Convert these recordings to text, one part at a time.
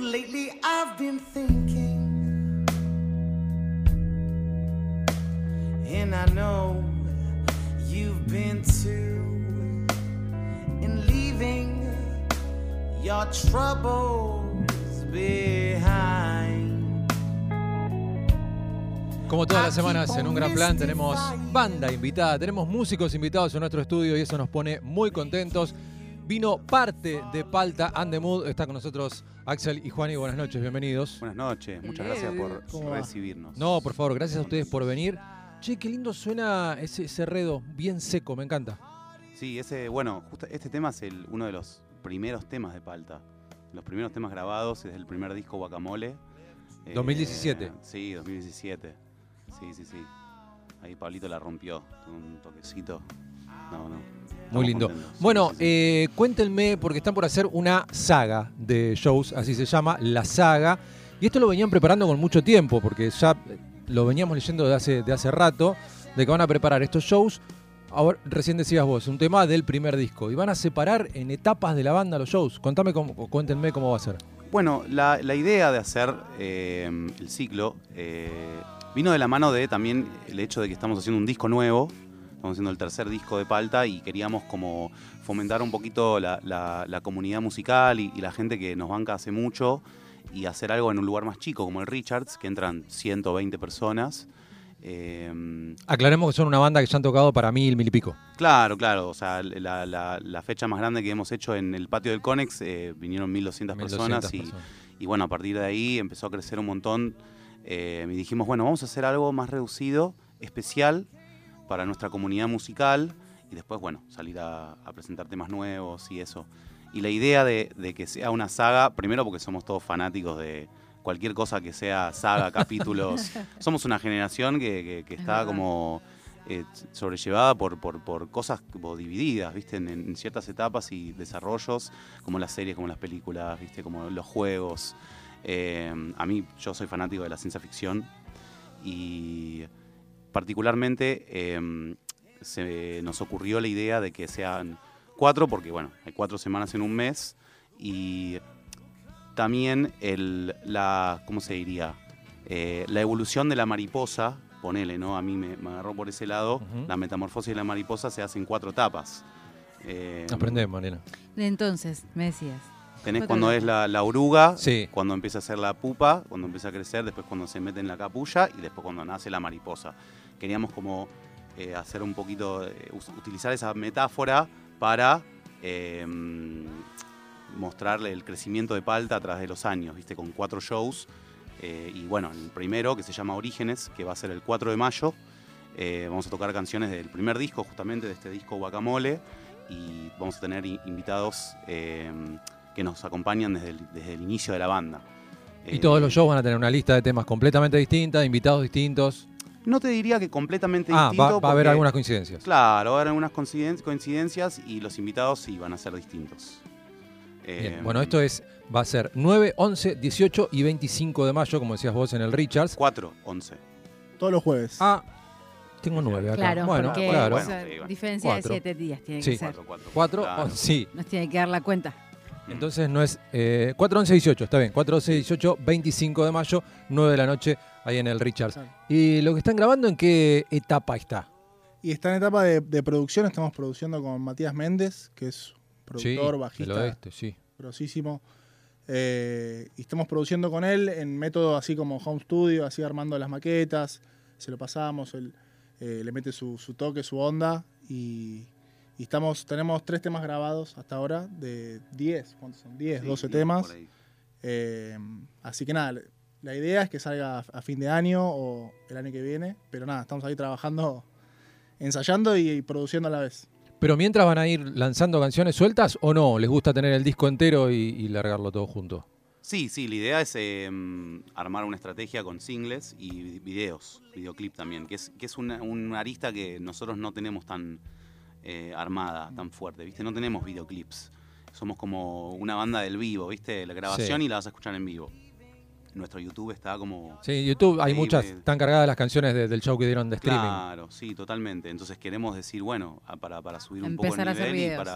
lately I've been thinking, and I know you've been too, in leaving your troubles behind. Como todas las semanas en Un Gran Plan tenemos banda invitada, tenemos músicos invitados en nuestro estudio y eso nos pone muy contentos. Vino parte de Palta and the Mood, está con nosotros Axel y Juani, buenas noches, bienvenidos. Buenas noches, muchas gracias por recibirnos. No, por favor, gracias a ustedes por venir. Che, qué lindo suena ese redo, bien seco, me encanta. Sí, justo este tema es uno de los primeros temas de Palta. Los primeros temas grabados desde el primer disco Guacamole. 2017. Sí, 2017. Sí. Ahí Pablito la rompió, un toquecito. No. Muy lindo. Contentos. Bueno, Sí. Cuéntenme, porque están por hacer una saga de shows, así se llama, La Saga. Y esto lo venían preparando con mucho tiempo, porque ya lo veníamos leyendo de hace rato, de que van a preparar estos shows. Ahora, recién decías vos, un tema del primer disco. Y van a separar en etapas de la banda los shows. Cuéntenme cómo va a ser. Bueno, la idea de hacer el ciclo vino de la mano de también el hecho de que estamos haciendo un disco nuevo. Estamos haciendo el tercer disco de Palta y queríamos como fomentar un poquito la comunidad musical y la gente que nos banca hace mucho y hacer algo en un lugar más chico como el Richards, que entran 120 personas. Aclaremos que son una banda que ya han tocado para 1000 y pico. Claro. O sea, la fecha más grande que hemos hecho en el patio del Conex vinieron 1200 personas y bueno, a partir de ahí empezó a crecer un montón. Y dijimos, bueno, vamos a hacer algo más reducido, especial para nuestra comunidad musical y después, bueno, salir a presentar temas nuevos y eso. Y la idea de que sea una saga, primero porque somos todos fanáticos de cualquier cosa que sea saga, capítulos. Somos una generación que está como sobrellevada por cosas como divididas, ¿viste? En ciertas etapas y desarrollos, como las series, como las películas, ¿viste? Como los juegos. Yo soy fanático de la ciencia ficción y particularmente se nos ocurrió la idea de que sean 4, porque bueno, hay 4 semanas en un mes y también ¿cómo se diría? La evolución de la mariposa, ponele, ¿no? A mí me agarró por ese lado. Uh-huh. La metamorfosis de la mariposa se hace en 4 etapas. Aprendemos, Mariana. Entonces, me decías. Tenés cuando es la oruga, sí. Cuando empieza a ser la pupa, cuando empieza a crecer, después cuando se mete en la capulla y después cuando nace la mariposa. Queríamos como hacer un poquito, utilizar esa metáfora para mostrarle el crecimiento de Palta a través de los años, ¿viste? Con 4 shows. Y bueno, el primero, que se llama Orígenes, que va a ser el 4 de mayo. Vamos a tocar canciones del primer disco, justamente de este disco Guacamole. Y vamos a tener invitados que nos acompañan desde el inicio de la banda. Y todos los shows van a tener una lista de temas completamente distinta, de invitados distintos. No te diría que completamente distinto. Va a haber algunas coincidencias. Claro, va a haber algunas coincidencias y los invitados sí van a ser distintos. Bien, bueno, esto va a ser 9, 11, 18 y 25 de mayo, como decías vos en el Richards. 4, 11. Todos los jueves. Tengo 9 acá. Claro, bueno, porque claro. Diferencia 4. de 7 días tiene Sí. que ser. 4, claro. Sí. Nos tiene que dar la cuenta. Entonces no es 4, 11, 18, está bien. 4, 11, 18, 25 de mayo, 9 de la noche, ahí en el Richards. Claro. ¿Y lo que están grabando en qué etapa está? Y está en etapa de producción. Estamos produciendo con Matías Méndez, que es productor, bajista, del oeste, sí. grosísimo. Y estamos produciendo con él en método así como home studio, así armando las maquetas. Se lo pasamos, él le mete su toque, su onda. Y tenemos 3 temas grabados hasta ahora de 10. ¿Cuántos son? 10, sí, 12 temas. Así que nada, la idea es que salga a fin de año o el año que viene. Pero nada, estamos ahí trabajando, ensayando y produciendo a la vez. ¿Pero mientras van a ir lanzando canciones sueltas o no? ¿Les gusta tener el disco entero y largarlo todo junto? Sí, la idea es armar una estrategia con singles y videoclip también, que es una arista que nosotros no tenemos tan armada, tan fuerte, ¿viste? No tenemos videoclips. Somos como una banda del vivo, ¿viste? La grabación y la vas a escuchar en vivo. Nuestro YouTube está como... Sí, YouTube hay muchas, están cargadas las canciones del show que dieron de streaming. Claro, sí, totalmente. Entonces queremos decir, bueno, para subir un poco Empezar el nivel y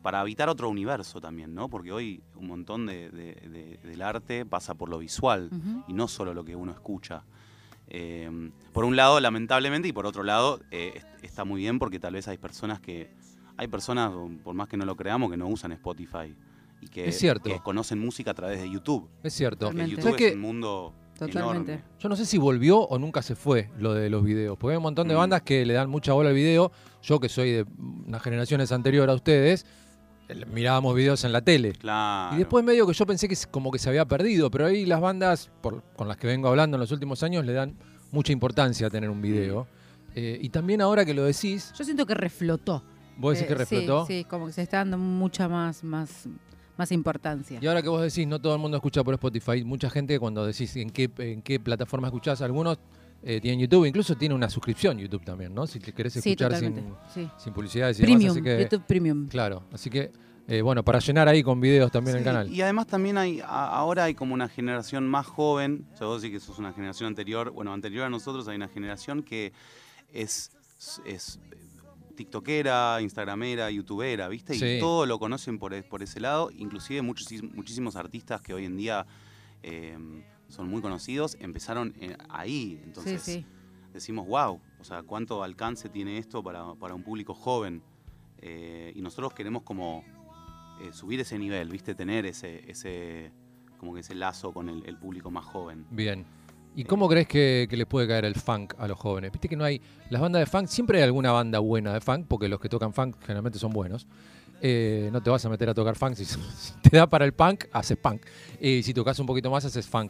para habitar otro universo también, ¿no? Porque hoy un montón del arte pasa por lo visual y no solo lo que uno escucha. Por un lado, lamentablemente, y por otro lado, está muy bien porque tal vez hay personas, por más que no lo creamos, que no usan Spotify y que conocen música a través de YouTube. Es cierto. Que YouTube es un mundo enorme. Yo no sé si volvió o nunca se fue lo de los videos, porque hay un montón de bandas que le dan mucha bola al video. Yo, que soy de unas generaciones anteriores a ustedes, mirábamos videos en la tele. Claro. Y después medio que yo pensé que como que se había perdido, pero ahí las bandas con las que vengo hablando en los últimos años le dan mucha importancia a tener un video. Y también ahora que lo decís... Yo siento que reflotó. ¿Vos decís que reflotó? Sí, como que se está dando mucha más importancia. Y ahora que vos decís, no todo el mundo escucha por Spotify. Mucha gente, cuando decís en qué plataforma escuchás, algunos tienen YouTube, incluso tiene una suscripción YouTube también, ¿no? Si te querés escuchar sin publicidades y Premium, demás. Así que, YouTube Premium. Claro, así que, bueno, para llenar ahí con videos también el canal. Y además también ahora hay como una generación más joven, o sea, vos decís que sos una generación anterior, bueno, anterior a nosotros hay una generación que es tiktokera, instagramera, youtubera, ¿viste? Y todo lo conocen por ese lado, inclusive muchísimos artistas que hoy en día son muy conocidos, empezaron ahí, entonces decimos, wow, o sea, cuánto alcance tiene esto para un público joven, y nosotros queremos como subir ese nivel, ¿viste? Tener ese lazo con el público más joven. Bien. ¿Y cómo crees que les puede caer el funk a los jóvenes? Viste que no hay... Las bandas de funk, siempre hay alguna banda buena de funk, porque los que tocan funk generalmente son buenos. No te vas a meter a tocar funk. Si te da para el punk, haces punk. Si tocas un poquito más, haces funk.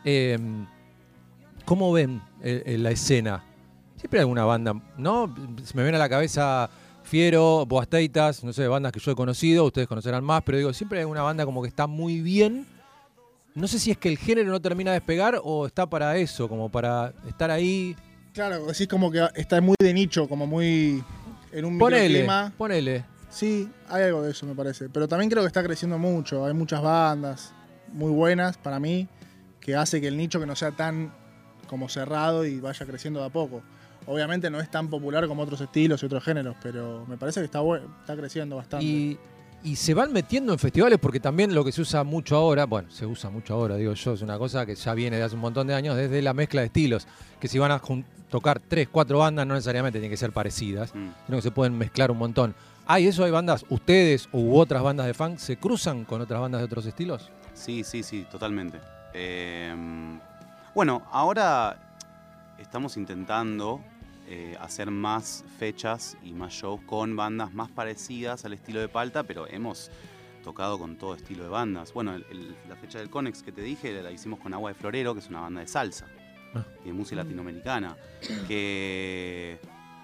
¿Cómo ven la escena? Siempre hay alguna banda, ¿no? Se me viene a la cabeza Fiero, Boasteitas, no sé, bandas que yo he conocido, ustedes conocerán más, pero digo, siempre hay alguna banda como que está muy bien. No sé si es que el género no termina de despegar o está para eso, como para estar ahí. Claro, decís como que está muy de nicho, como muy en un microclima. Ponele. Sí, hay algo de eso, me parece. Pero también creo que está creciendo mucho. Hay muchas bandas muy buenas para mí que hace que el nicho que no sea tan como cerrado y vaya creciendo de a poco. Obviamente no es tan popular como otros estilos y otros géneros, pero me parece que está creciendo bastante. Y se van metiendo en festivales porque también lo que se usa mucho ahora, bueno, se usa mucho ahora, digo yo, es una cosa que ya viene de hace un montón de años, desde la mezcla de estilos, que si van a tocar 3, 4 bandas no necesariamente tienen que ser parecidas, sino que se pueden mezclar un montón. Hay bandas, ustedes u otras bandas de funk, ¿se cruzan con otras bandas de otros estilos? Sí, totalmente. Bueno, ahora estamos intentando hacer más fechas y más shows con bandas más parecidas al estilo de Palta, pero hemos tocado con todo estilo de bandas. Bueno, la fecha del Conex que te dije la hicimos con Agua de Florero, que es una banda de salsa y de música latinoamericana, que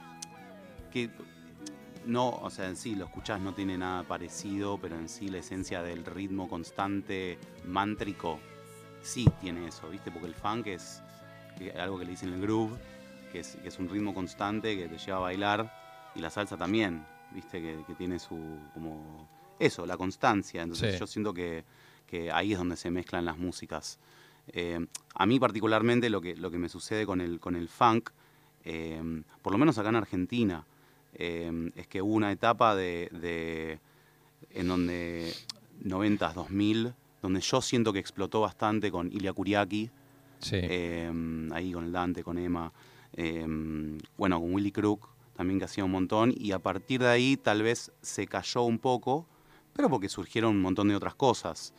no, o sea, en sí lo escuchás, no tiene nada parecido, pero en sí la esencia del ritmo constante, mántrico, sí tiene eso, ¿viste? Porque el funk es algo que le dicen el groove, que es un ritmo constante que te lleva a bailar, y la salsa también, ¿viste? Que tiene como eso, la constancia. Entonces yo siento que ahí es donde se mezclan las músicas. A mí particularmente lo que me sucede con el funk, por lo menos acá en Argentina, es que hubo una etapa en donde 90s, 2000, donde yo siento que explotó bastante con Ilia Kuriaki, ahí con el Dante, con Emma, bueno, con Willy Crook también, que hacía un montón, y a partir de ahí tal vez se cayó un poco, pero porque surgieron un montón de otras cosas,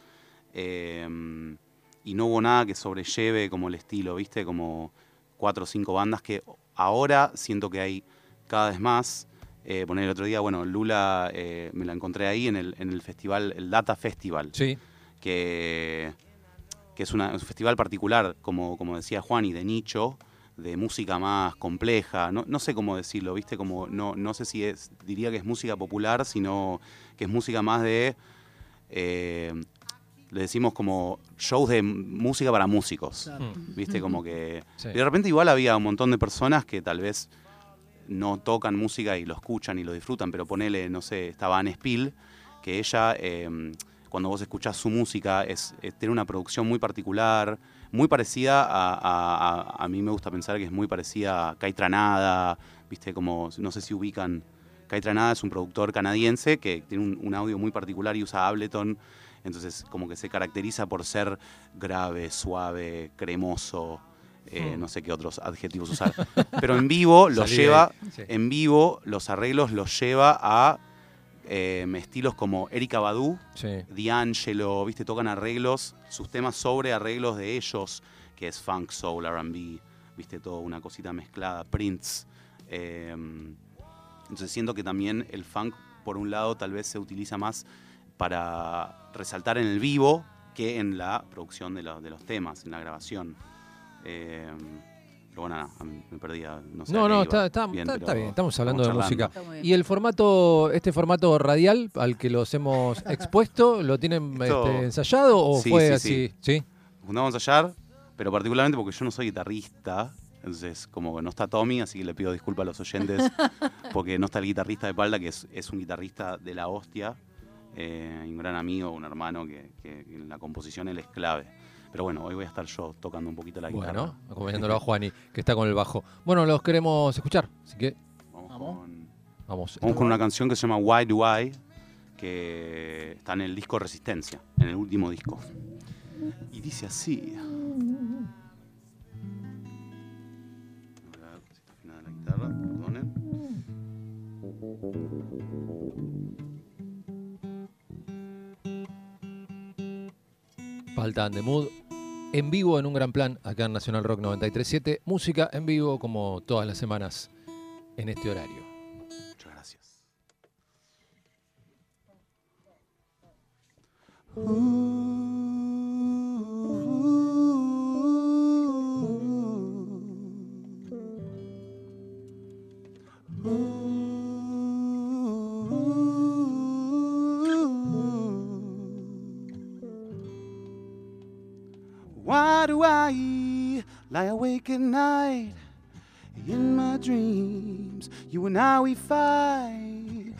y no hubo nada que sobrelleve como el estilo, ¿viste? Como 4 o 5 bandas que ahora siento que hay cada vez más. Poner el otro día, bueno, Lula me la encontré ahí en el festival, el Data Festival, que es un festival particular, como decía Juan, y de nicho, de música más compleja, no sé cómo decirlo, ¿viste? Como no sé si diría que es música popular, sino que es música más de, le decimos como shows de música para músicos, ¿viste? Como que de repente igual había un montón de personas que tal vez no tocan música y lo escuchan y lo disfrutan, pero ponele, no sé, estaba Anne Spill, que ella, cuando vos escuchás su música, tiene una producción muy particular, muy parecida a mí me gusta pensar que es muy parecida a Kai Tranada, ¿viste? Como, no sé si ubican Kai Tranada es un productor canadiense que tiene un audio muy particular y usa Ableton. Entonces, como que se caracteriza por ser grave, suave, cremoso, no sé qué otros adjetivos usar. Pero en vivo en vivo los arreglos los lleva a estilos como Erykah Badu, D'Angelo, ¿viste? Tocan arreglos, sus temas sobre arreglos de ellos, que es funk, soul, R&B, ¿viste? Todo una cosita mezclada, Prince. Entonces siento que también el funk, por un lado, tal vez se utiliza más para resaltar en el vivo que en la producción de los temas, en la grabación. Pero bueno, nada, me perdía. No, está bien, estamos hablando de música. ¿Y el formato, este formato radial al que los hemos expuesto, lo tienen ensayado o fue así? Sí. Juntamos a ensayar, pero particularmente porque yo no soy guitarrista. Entonces, como que no está Tommy, así que le pido disculpas a los oyentes, porque no está el guitarrista de Palda, que es un guitarrista de la hostia. Un gran amigo, un hermano que en la composición él es clave. Pero bueno, hoy voy a estar yo tocando un poquito la guitarra. Bueno, acompañándolo a Juani, que está con el bajo. Bueno, los queremos escuchar, así que vamos con una canción que se llama Why Do I, que está en el disco Resistencia, en el último disco. Y dice así. A ver si está afinada la guitarra, perdonen. Palta and the Mood, en vivo en un gran plan, acá en Nacional Rock 93.7. Música en vivo como todas las semanas en este horario. Muchas gracias. Why do I lie awake at night? In my dreams, you and I, we fight.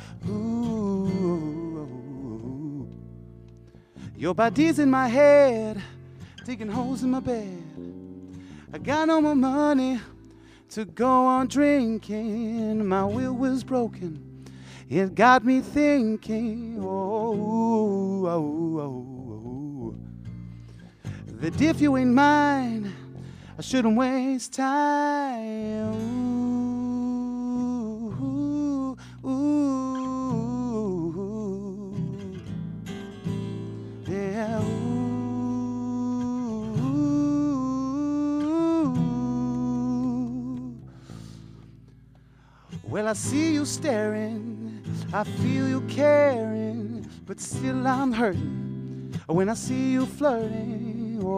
Ooh. Your body's in my head, digging holes in my bed. I got no more money to go on drinking. My will was broken. It got me thinking. That if you ain't mine, I shouldn't waste time. Yeah. Well, I see you staring, I feel you caring, but still I'm hurting when I see you flirting.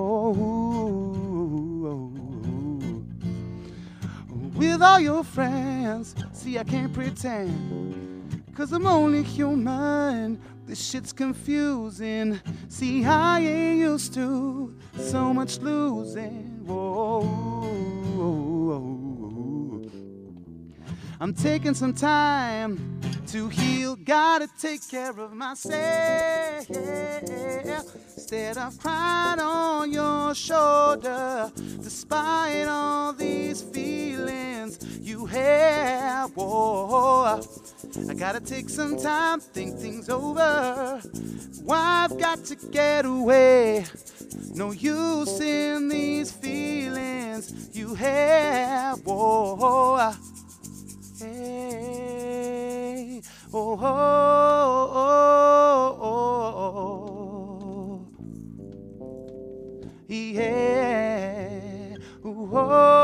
With all your friends, see I can't pretend, 'cause I'm only human, this shit's confusing. See I ain't used to so much losing. I'm taking some time to heal, gotta take care of myself. Instead of crying on your shoulder, despite all these feelings you have. Whoa, I gotta take some time, think things over. Why I've got to get away. No use in these feelings you have. Whoa. Hey, oh, oh, oh, oh, yeah, oh,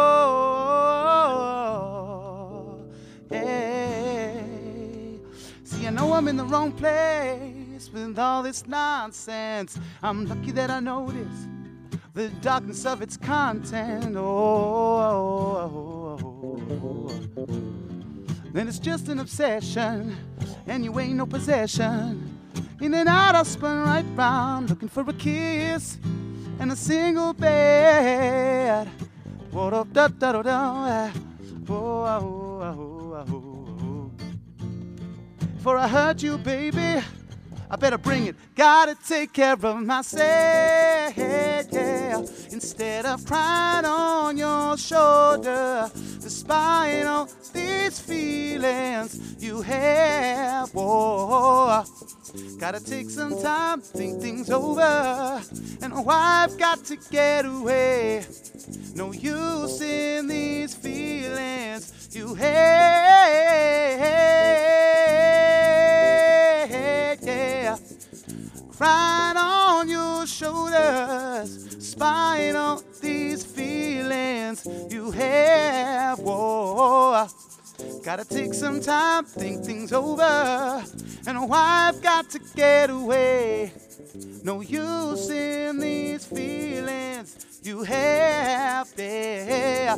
hey. See, I know I'm in the wrong place with all this nonsense. I'm lucky that I noticed the darkness of its content. Then it's just an obsession, and you ain't no possession. In and out, I spun right round, looking for a kiss and a single bed. Before I hurt you, baby, I better bring it. Gotta take care of myself. yeah. Instead of crying on your shoulder, despite all these feelings you have, whoa. Gotta take some time, think things over, and oh, I've got to get away. No use in these feelings you have, yeah. Crying on your shoulders, spying on these feelings you have, whoa. Gotta take some time, think things over, and oh, I've got to get away. No use in these feelings you have, yeah.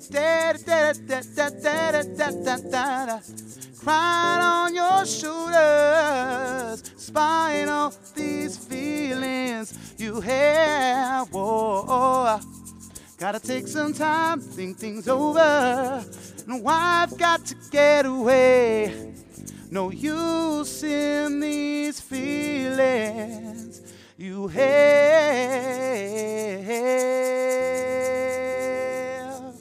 Crying on your shoulders, spying on these feelings you have, whoa. Gotta take some time, think things over. No, I've got to get away. No use in these feelings you have.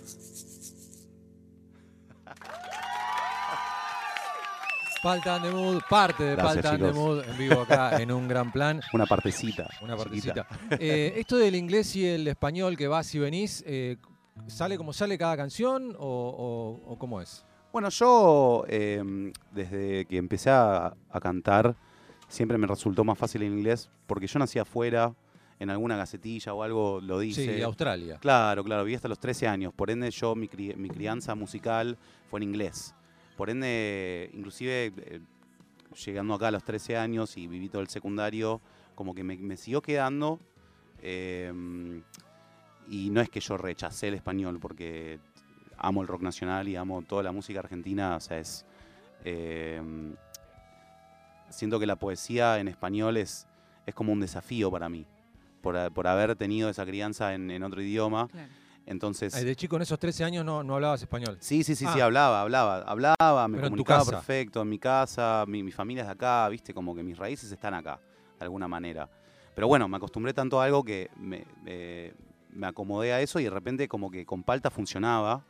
Paltan de Mood, parte de Gracias, Paltan de chicos. Mood en vivo acá en Un Gran Plan. Una partecita. Una chiquita. partecita. Esto del inglés y el español que vas y venís, ¿sale como sale cada canción o cómo es? Bueno, yo desde que empecé a cantar siempre me resultó más fácil en inglés porque yo nací afuera, en alguna gacetilla o algo lo dice. Sí, Australia. Claro, viví hasta los 13 años. Por ende, mi crianza musical fue en inglés. Por ende, inclusive llegando acá a los 13 años y viví todo el secundario, como que me siguió quedando. Y no es que yo rechacé el español, porque amo el rock nacional y amo toda la música argentina. O sea, siento que la poesía en español es como un desafío para mí, por haber tenido esa crianza en otro idioma. Claro. Entonces, De chico en esos 13 años no hablabas español. sí, Ah. hablaba, me Pero en tu comunicaba casa. perfecto, en mi casa, mi familia es de acá, viste, como que mis raíces están acá, de alguna manera. Pero bueno, me acostumbré tanto a algo que me acomodé a eso y de repente como que con Palta funcionaba.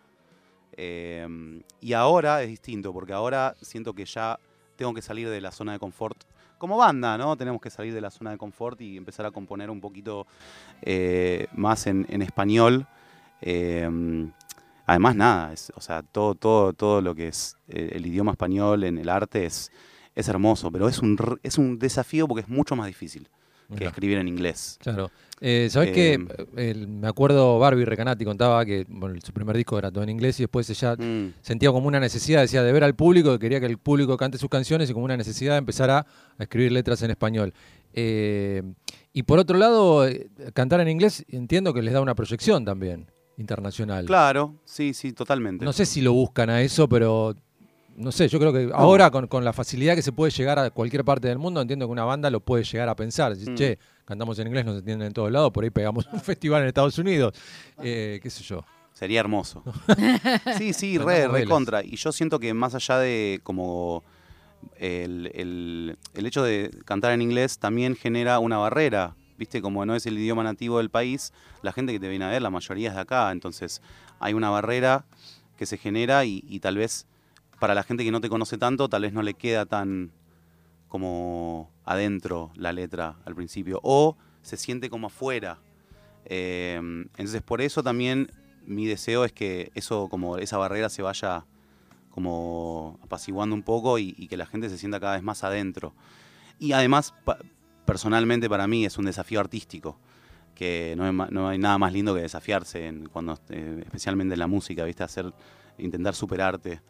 Y ahora es distinto, porque ahora siento que ya tengo que salir de la zona de confort. Como banda, ¿no? Tenemos que salir de la zona de confort y empezar a componer un poquito más en español. Además, nada, o sea, todo lo que es el idioma español en el arte es hermoso, pero es un desafío porque es mucho más difícil que Mirá. escribir en inglés. Claro. ¿Sabés qué? Me acuerdo Barbie Recanati contaba que su primer disco era todo en inglés y después ella sentía como una necesidad, decía, de ver al público, que quería que el público cante sus canciones y como una necesidad de empezar a escribir letras en español. Y por otro lado, cantar en inglés entiendo que les da una proyección también internacional. Claro, sí, totalmente. No sé si lo buscan a eso, pero no sé, yo creo que ahora con la facilidad que se puede llegar a cualquier parte del mundo, entiendo que una banda lo puede llegar a pensar. Decir, che, cantamos en inglés, nos entienden en todos lados, por ahí pegamos un festival en Estados Unidos, qué sé yo. Sería hermoso. Sí, Mandamos velas. contra. Y yo siento que más allá de como el hecho de cantar en inglés también genera una barrera. Viste, como no es el idioma nativo del país, la gente que te viene a ver, la mayoría es de acá. Entonces hay una barrera que se genera y tal vez para la gente que no te conoce tanto, tal vez no le queda tan como adentro la letra al principio. O se siente como afuera. Entonces por eso también mi deseo es que esa barrera se vaya como apaciguando un poco y que la gente se sienta cada vez más adentro. Y además, personalmente para mí es un desafío artístico, que no hay nada más lindo que desafiarse, especialmente en la música, ¿viste? Intentar superarte.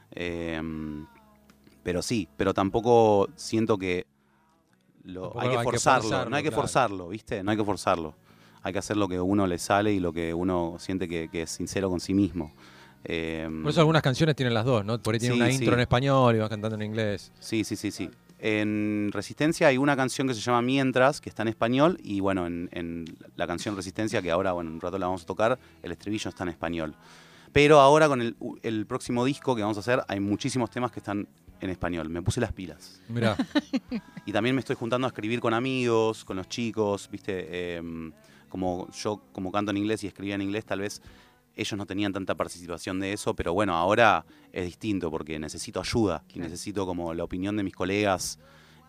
Pero sí, pero tampoco siento que hay que forzarlo, no hay que forzarlo, ¿viste? No hay que forzarlo. Hay que hacer lo que uno le sale y lo que uno siente que es sincero con sí mismo. Por eso algunas canciones tienen las dos, ¿no? Por ahí tiene una intro en español y vas cantando en inglés. Sí. En Resistencia hay una canción que se llama Mientras, que está en español, y bueno, en la canción Resistencia, que ahora, bueno, un rato la vamos a tocar, el estribillo está en español. Pero ahora con el próximo disco que vamos a hacer, hay muchísimos temas que están en español. Me puse las pilas. Mirá. Y también me estoy juntando a escribir con amigos, con los chicos, ¿viste? Como yo, como canto en inglés y escribía en inglés, tal vez ellos no tenían tanta participación de eso, pero bueno, ahora es distinto porque necesito ayuda y necesito como la opinión de mis colegas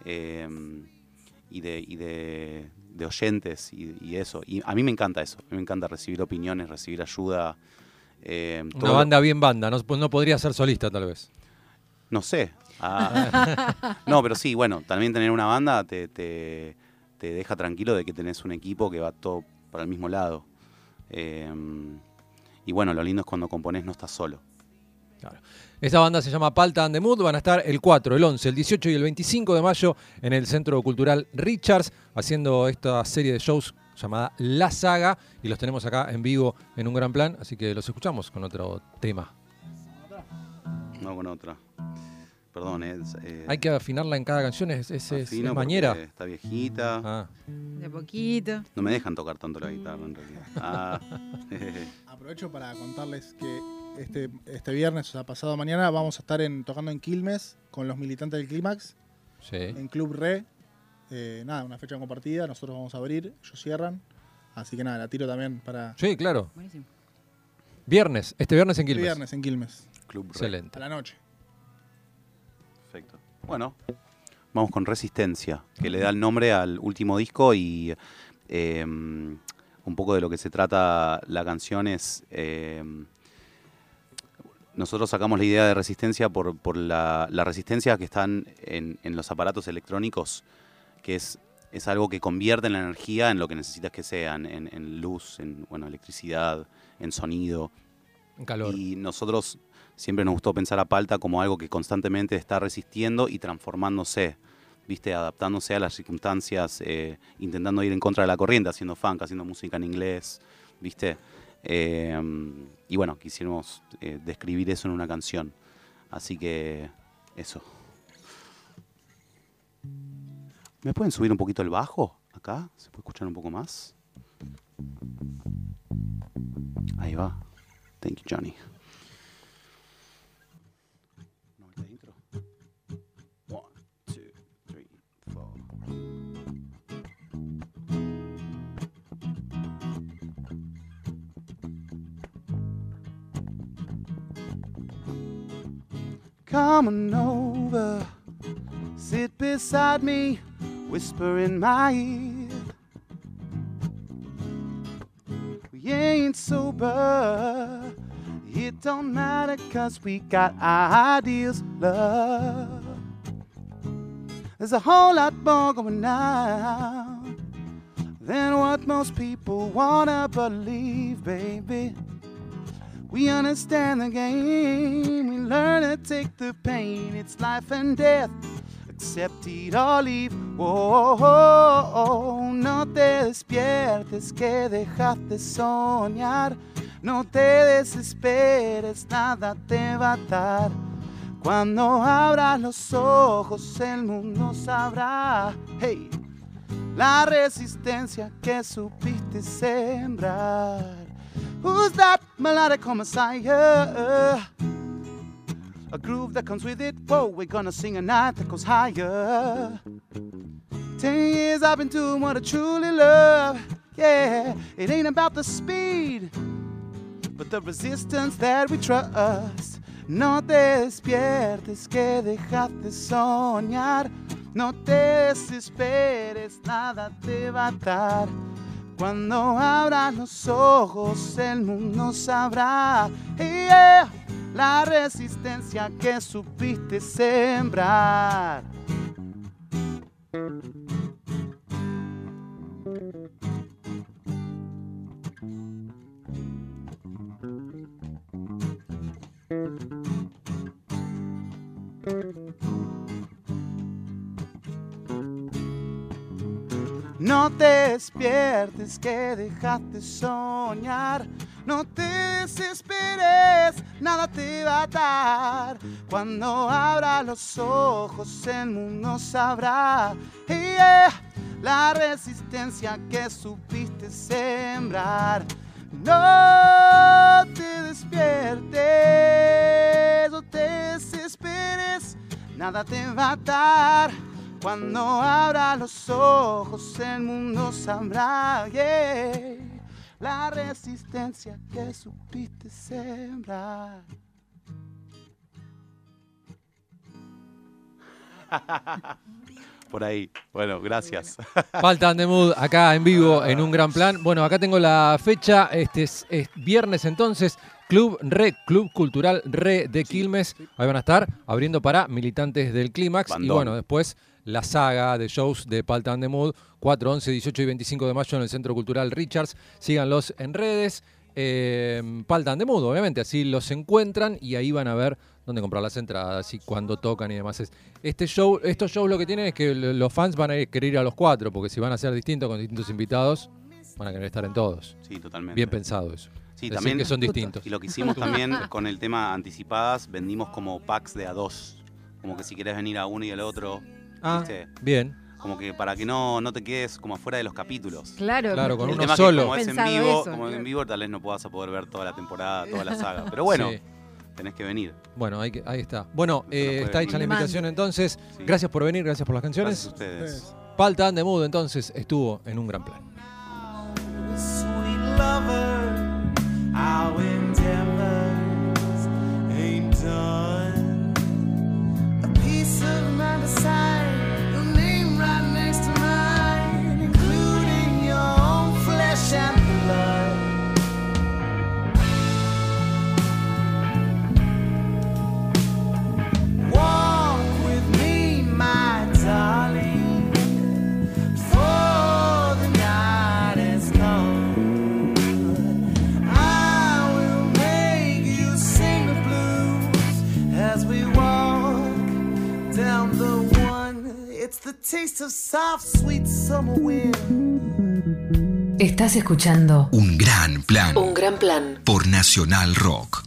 y de oyentes y eso. Y a mí me encanta eso, a mí me encanta recibir opiniones, recibir ayuda. Una banda bien banda, no podría ser solista tal vez. No sé. No, pero sí, bueno, también tener una banda te deja tranquilo de que tenés un equipo que va todo para el mismo lado. Y bueno, lo lindo es cuando componés no estás solo. Claro. Esta banda se llama Palta and the Mood, van a estar el 4, el 11, el 18 y el 25 de mayo en el Centro Cultural Richards, haciendo esta serie de shows llamada La Saga, y los tenemos acá en vivo en Un Gran Plan, así que los escuchamos con otro tema. No, con otra. Perdón, hay que afinarla en cada canción, es mañera. Está viejita. De poquito. No me dejan tocar tanto la guitarra en realidad. Aprovecho para contarles que este viernes, o sea, pasado mañana, vamos a estar tocando en Quilmes con los militantes del Clímax, en Club Re. Nada, una fecha compartida, nosotros vamos a abrir, ellos cierran. Así que nada, la tiro también para... Sí, claro. Buenísimo. Este viernes en Quilmes. Este viernes en Quilmes. Club Re. Excelente. A la noche. Perfecto. Bueno, vamos con Resistencia, que le da el nombre al último disco y un poco de lo que se trata la canción es... nosotros sacamos la idea de Resistencia por la resistencia que están en los aparatos electrónicos, que es algo que convierte la energía en lo que necesitas que sea, en luz, en electricidad, en sonido. En calor. Y nosotros siempre nos gustó pensar a Palta como algo que constantemente está resistiendo y transformándose, ¿viste? Adaptándose a las circunstancias, intentando ir en contra de la corriente, haciendo funk, haciendo música en inglés, ¿viste? Y bueno, quisimos describir eso en una canción. Así que eso. ¿Me pueden subir un poquito el bajo acá? ¿Se puede escuchar un poco más? Ahí va. Thank you, Johnny. Intro. 1, 2, 3, 4. Come on over, sit beside me, whisper in my ear. We ain't sober, it don't matter 'cause we got ideas, love. There's a whole lot more going on than what most people wanna believe, baby. We understand the game, we learn to take the pain. It's life and death, accept it or leave. Oh, oh, oh, oh. No te despiertes que dejaste soñar. No te desesperes, nada te va a atar. Cuando abras los ojos el mundo sabrá, hey, la resistencia que supiste sembrar. Who's that melodic messiah? A groove that comes with it. Whoa, we're gonna sing a night that goes higher. 10 years I've been doing what I truly love. Yeah, it ain't about the speed, but the resistance that we trust. No te despiertes que dejaste soñar. No te desesperes, nada te va a atar. Cuando abras los ojos el mundo sabrá, yeah, la resistencia que supiste sembrar. No te despiertes que dejaste soñar. No te desesperes, nada te va a dar. Cuando abras los ojos el mundo sabrá, yeah, la resistencia que supiste sembrar. No te despiertes, no te desesperes, Nada te va a atar. Cuando abra los ojos el mundo sabrá, yeah, la resistencia que supiste sembrar. Por ahí. Bueno, gracias. Palt and the Mood acá en vivo en Un Gran Plan. Bueno, acá tengo la fecha. Este es viernes entonces. Club Cultural Re de Quilmes. Ahí van a estar abriendo para militantes del Clímax. Y bueno, después la saga de shows de Palt and the Mood. 4, 11, 18 y 25 de mayo en el Centro Cultural Richards. Síganlos en redes. Palt and the Mood, obviamente. Así los encuentran y ahí van a ver dónde comprar las entradas y cuándo tocan y demás. Estos shows lo que tienen es que los fans van a querer ir a los 4, porque si van a ser distintos con distintos invitados, van a querer estar en todos. Sí, totalmente. Bien pensado eso. Sí, decir también que son distintos. Y lo que hicimos también con el tema anticipadas, vendimos como packs de a 2. Como que si querés venir a uno y al otro. Ah, ¿viste? bien. Como que para que no te quedes como afuera de los capítulos. Claro, con el uno tema solo. Que como es en Pensado vivo, eso, como claro. en vivo tal vez no puedas a poder ver toda la temporada, toda la saga. Pero bueno, Sí. tenés que venir. Bueno, ahí está. Bueno, puede está hecha la venir. invitación entonces. Sí. Gracias por venir, gracias por las canciones. Gracias a ustedes. Palt and the Mood entonces estuvo en Un Gran Plan. Sweet lover, our endeavors ain't done. A piece of my design, your name right next to mine, including your own flesh and blood. Walk with me, my darling, for the night is come. I will make you sing the blues as we walk down the one. It's the taste of soft, sweet summer wind. Estás escuchando Un Gran Plan Un Gran Plan por Nacional Rock.